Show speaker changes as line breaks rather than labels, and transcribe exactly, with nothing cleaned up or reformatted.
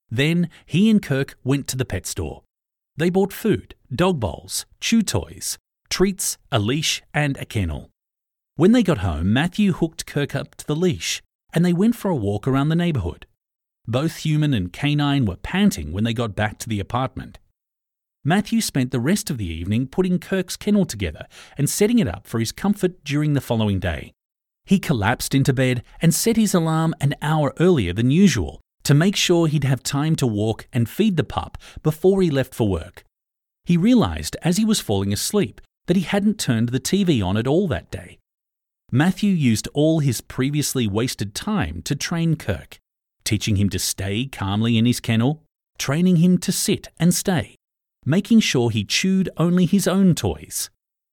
Then he and Kirk went to the pet store. They bought food, dog bowls, chew toys, treats, a leash and a kennel. When they got home, Matthew hooked Kirk up to the leash and they went for a walk around the neighbourhood. Both human and canine were panting when they got back to the apartment. Matthew spent the rest of the evening putting Kirk's kennel together and setting it up for his comfort during the following day. He collapsed into bed and set his alarm an hour earlier than usual to make sure he'd have time to walk and feed the pup before he left for work. He realised as he was falling asleep that he hadn't turned the T V on at all that day. Matthew used all his previously wasted time to train Kirk, teaching him to stay calmly in his kennel, training him to sit and stay, making sure he chewed only his own toys,